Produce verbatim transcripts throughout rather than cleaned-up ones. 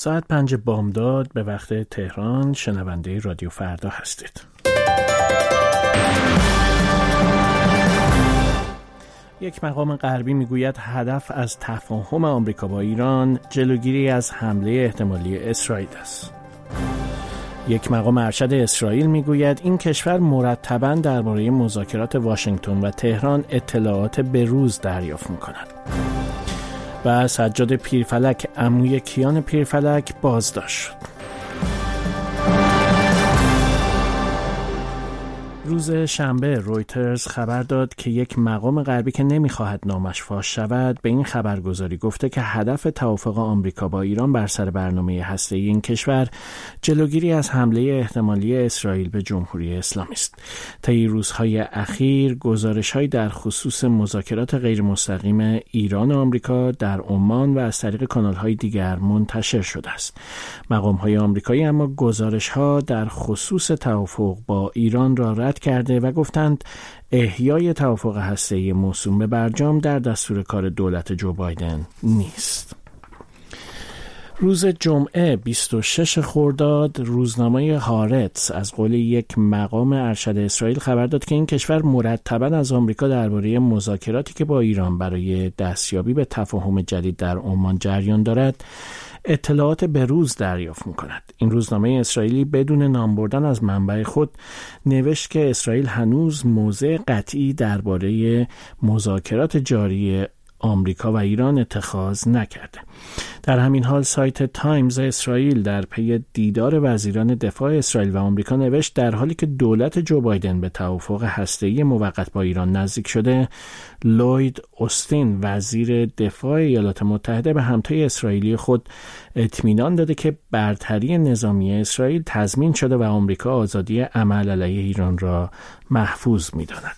ساعت پنج بامداد به وقت تهران. شنونده رادیو فردا هستید. یک مقام غربی میگوید هدف از تفاهم آمریکا با ایران جلوگیری از حمله احتمالی اسرائیل است. یک مقام ارشد اسرائیل میگوید این کشور مرتباً درباره مذاکرات واشنگتن و تهران اطلاعات بروز دریافت میکند. و سجاد پیرفلک عموی کیان پیرفلک بازداشت شد. روز شنبه رویترز خبر داد که یک مقام غربی که نمیخواهد نامش فاش شود به این خبرگزاری گفته که هدف توافق آمریکا با ایران بر سر برنامه هسته‌ای این کشور جلوگیری از حمله احتمالی اسرائیل به جمهوری اسلامی است. طی روزهای اخیر گزارش‌هایی در خصوص مذاکرات غیر مستقیم ایران و آمریکا در عمان و از طریق کانال‌های دیگر منتشر شده است. مقام‌های آمریکایی اما گزارش‌ها در خصوص توافق با ایران را رد کرده و گفتند احیای توافق هسته‌ای موسوم به برجام در دستور کار دولت جو بایدن نیست. روز جمعه بیست و ششم خرداد روزنامه هارتز از قول یک مقام ارشد اسرائیل خبر داد که این کشور مرتباً از آمریکا درباره مذاکراتی که با ایران برای دستیابی به تفاهم جدید در عمان جریان دارد اطلاعات بروز دریافت می‌کند. این روزنامه اسرائیلی بدون نام بردن از منبع خود نوشت که اسرائیل هنوز موضع قطعی درباره مذاکرات جاری آمریکا و ایران اتخاذ نکرده. در همین حال سایت تایمز اسرائیل در پی دیدار وزیران دفاع اسرائیل و آمریکا نوشت در حالی که دولت جو بایدن به توافق هسته‌ای موقت با ایران نزدیک شده، لوید اوستین وزیر دفاع ایالات متحده به همتای اسرائیلی خود اطمینان داده که برتری نظامی اسرائیل تضمین شده و آمریکا آزادی عمل علیه ایران را محفوظ می‌داند.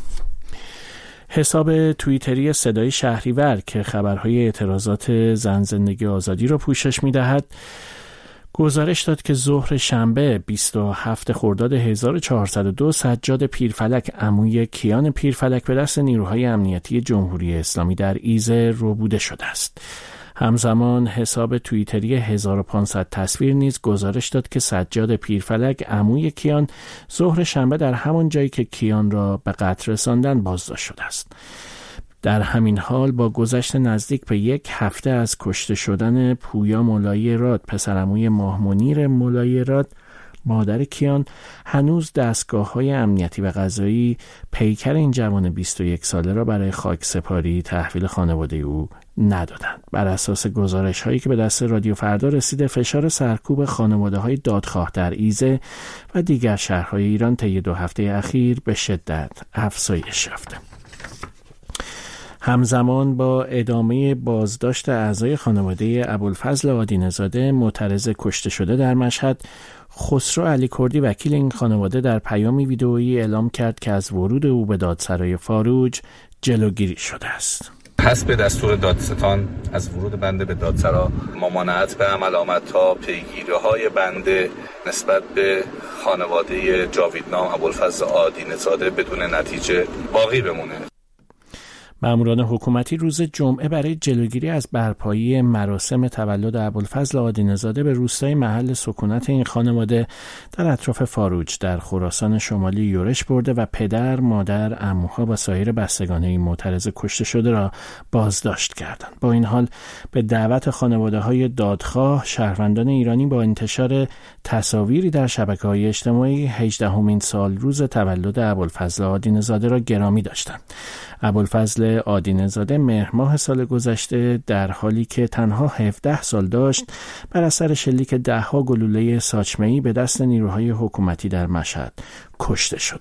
حساب توییتری صدای شهریور که خبرهای اعتراضات زن زندگی آزادی را پوشش می‌دهد گزارش داد که ظهر شنبه بیست و هفتم خرداد هزار و چهارصد و دو سجاد پیرفلک عموی کیان پیرفلک به دست نیروهای امنیتی جمهوری اسلامی در ایزه ربوده شده است. همزمان حساب توییتری هزار و پانصد تصویر نیز گزارش داد که سجاد پیرفلک عموی کیان ظهر شنبه در همان جایی که کیان را به قتل رساندن بازداشت شده است. در همین حال با گذشت نزدیک به یک هفته از کشته شدن پویا مولایی راد پسرعموی ماه منیر مولایی راد مادر کیان هنوز دستگاه‌های امنیتی و قضایی پیکر این جوان بیست و یک ساله را برای خاکسپاری تحویل خانواده او ندادند. بر اساس گزارش‌هایی که به دست رادیو فردا رسیده فشار سرکوب خانواده‌های دادخواه در ایزه و دیگر شهرهای ایران طی دو هفته اخیر به شدت افزایش یافته. همزمان با ادامه بازداشت اعضای خانواده ابوالفضل عادی‌نژاد معترض کشته شده در مشهد، خسرو علی کردی وکیل این خانواده در پیامی ویدئویی اعلام کرد که از ورود او به دادسرای فاروج جلوگیری شده است. حسب دستور دادستان از ورود بنده به دادسرا ممانعت به عمل آمد تا پیگیری‌های بنده نسبت به خانواده جاویدنام ابوالفضل عادی‌نژاد بدون نتیجه باقی بمونه. ماموران حکومتی روز جمعه برای جلوگیری از برپایی مراسم تولد ابوالفضل عادی‌نژاد به روستای محل سکونت این خانواده در اطراف فاروج در خراسان شمالی یورش برده و پدر، مادر، عموها و سایر بستگان معترض کشته شده را بازداشت کردند. با این حال به دعوت خانواده‌های دادخواه، شهروندان ایرانی با انتشار تصاویری در شبکه‌های اجتماعی هجدهمین سال روز تولد ابوالفضل عادی‌نژاد را گرامی داشتند. ابوالفضل عادی‌نژاد مهر ماه سال گذشته در حالی که تنها هفده سال داشت بر اثر شلیک ده‌ها گلوله ساچمه‌ای به دست نیروهای حکومتی در مشهد کشته شد.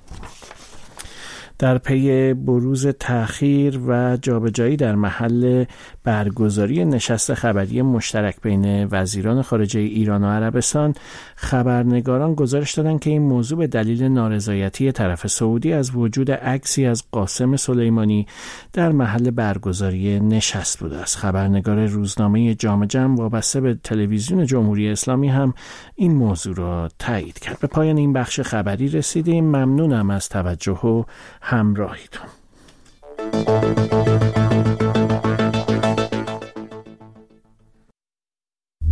در پی بروز تأخیر و جابجایی در محل برگزاری نشست خبری مشترک بین وزیران خارجه ایران و عربستان، خبرنگاران گزارش دادند که این موضوع به دلیل نارضایتی طرف سعودی از وجود عکسی از قاسم سلیمانی در محل برگزاری نشست بوده است. خبرنگار روزنامه جامع جم وابسته به تلویزیون جمهوری اسلامی هم این موضوع را تایید کرد. به پایان این بخش خبری رسیدیم. ممنونم از توجه و همراهیتون.